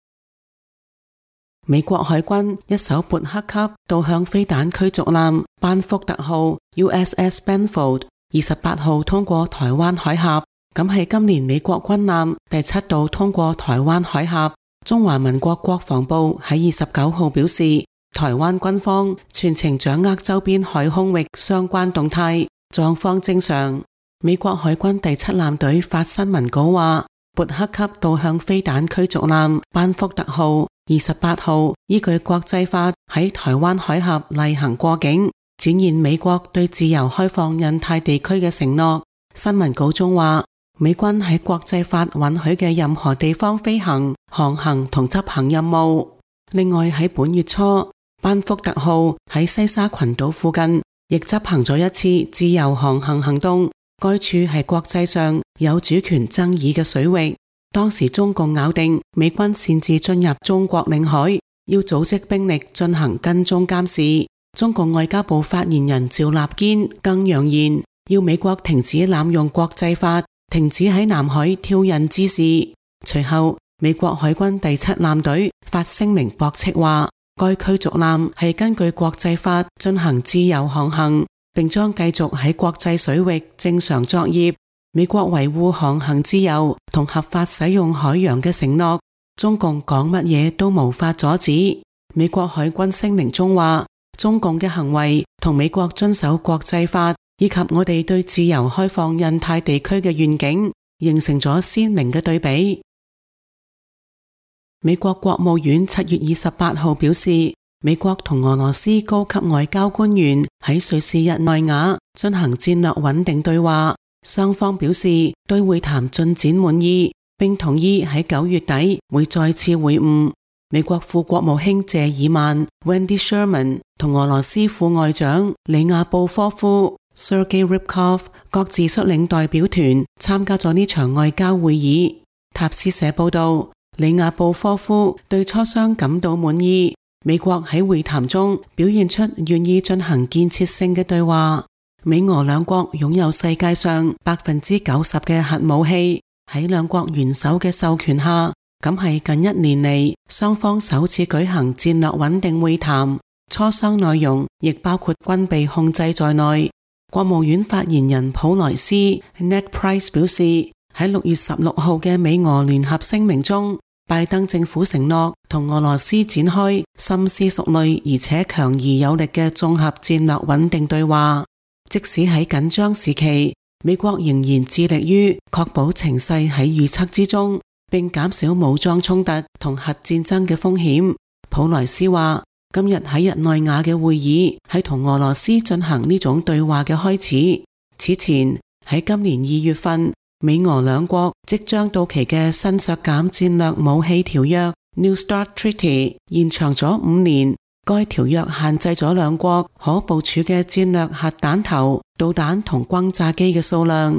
美國海軍一艘勃克級導向飛彈驅逐艦班福特號 U S S Benfold 二十八號通過台灣海峽，咁係今年美國軍艦第七度通過台灣海峽。中華民國國防部喺二十九號表示，台灣軍方全程掌握周邊海空域相關動態， 狀況正常。美國海軍第七艦隊發新聞稿話，勃克級導向飛彈驅逐艦班福特號二十八號依據國際法喺台灣海峽例行過境，展現美國對自由開放印太地區嘅承諾。新聞稿中話，美軍喺國際法允許嘅任何地方飛行、航行同執行任務。另外喺本月初，班福特號喺西沙群島附近亦執行咗一次自由航行行動。該處係國際上有主權爭議嘅水域，當時中共咬定美軍擅自進入中國領海，要組織兵力進行跟蹤監視。中共外交部發言人趙立堅更揚言，要美國停止濫用國際法，停止喺南海挑釁之事。隨後，美國海軍第七艦隊發聲明駁斥話，該驅逐艦係根據國際法進行自由航行，並將繼續喺國際水域正常作業。美國維護航行自由同合法使用海洋嘅承諾，中共講乜嘢都無法阻止。美國海軍聲明中話，中共嘅行為同美國遵守國際法以及我哋對自由開放印太地區嘅願景，形成咗鮮明嘅對比。美國國務院七月二十八號表示，美國同俄羅斯高級外交官員喺瑞士日內瓦進行戰略穩定對話，雙方表示對會談進展滿意，並同意喺九月底會再次會晤。美國副國務卿謝爾曼 Wendy Sherman 同俄羅斯副外長里亞布科夫 Sergei Ryabkov 各自率領代表團參加咗呢場外交會議。塔斯社報道，里亞布科夫對磋商感到滿意。美國喺會談中表現出願意進行建設性嘅對話。美俄兩國擁有世界上百分之九十嘅核武器，喺兩國元首嘅授權下，咁係近一年嚟雙方首次舉行戰略穩定會談，磋商內容亦包括軍備控制在內。國務院發言人普萊斯 Ned Price 表示，喺六月十六號嘅美俄聯合聲明中，拜登政府承諾同俄羅斯展開深思熟慮而且強而有力嘅綜合戰略穩定對話。即使喺緊張時期，美國仍然致力於確保情勢喺預測之中，並減少武裝衝突同核戰爭嘅風險。普萊斯話，今日喺日內瓦嘅會議係同俄羅斯進行呢種對話嘅開始。此前喺今年二月份，美俄兩國即將到期嘅新削減戰略武器條約 New START Treaty 延長咗五年。該條約限制咗兩國可部署嘅戰略核彈頭、導彈同轟炸機嘅數量。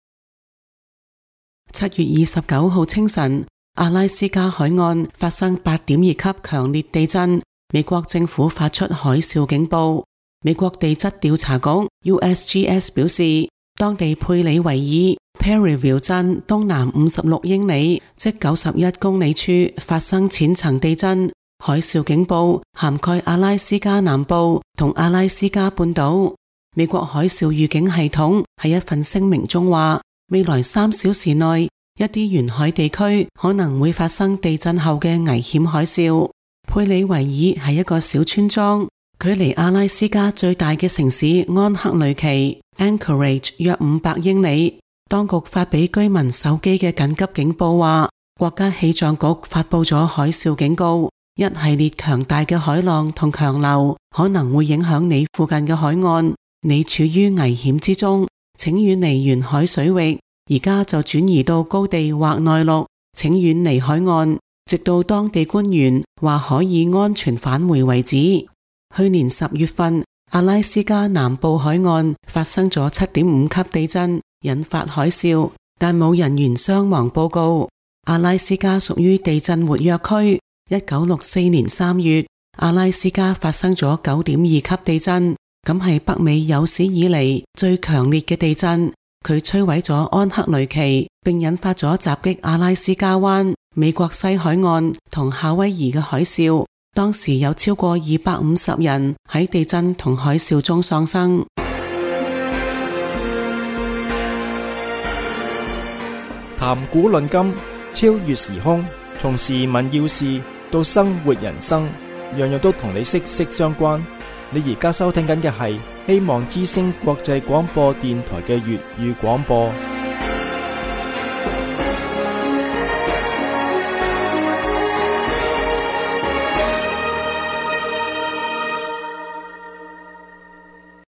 七月二十九號清晨，阿拉斯加海岸發生八點二級強烈地震，美國政府發出海嘯警報。美國地質調查局 U S G S 表示，當地佩里維爾 Perryville 鎮東南五十六英里，即九十一公里處發生淺層地震。海嘯警報涵蓋阿拉斯加南部同阿拉斯加半島。美國海嘯預警系統喺一份聲明中話，未來三小時內，一啲沿海地區可能會發生地震後嘅危險海嘯。佩里維爾係一個小村莊，距離阿拉斯加最大嘅城市安克雷奇 Anchorage 約五百英里。當局發俾居民手機嘅緊急警報話，國家氣象局發佈咗海嘯警告。一系列強大嘅海浪同強流可能會影響你附近嘅海岸，你處於危險之中，請遠離沿海水域。而家就轉移到高地或內陸，請遠離海岸，直到當地官員話可以安全返回為止。去年十月份，阿拉斯加南部海岸發生咗七點五級地震，引發海嘯，但冇人員傷亡報告。阿拉斯加屬於地震活躍區。一九六四年三月，阿拉斯加發生咗九點二級地震，咁係北美有史以嚟最強烈嘅地震。佢摧毀咗安克雷奇，並引發咗襲擊阿拉斯加灣、美國西海岸同夏威夷嘅海嘯。當時有超過二百五十人喺地震同海嘯中喪生。 談古論今，超越時空，從時聞要事到生活人生，樣樣都同你息息相關。你而家收聽緊嘅係希望之聲國際廣播電台嘅粵語廣播。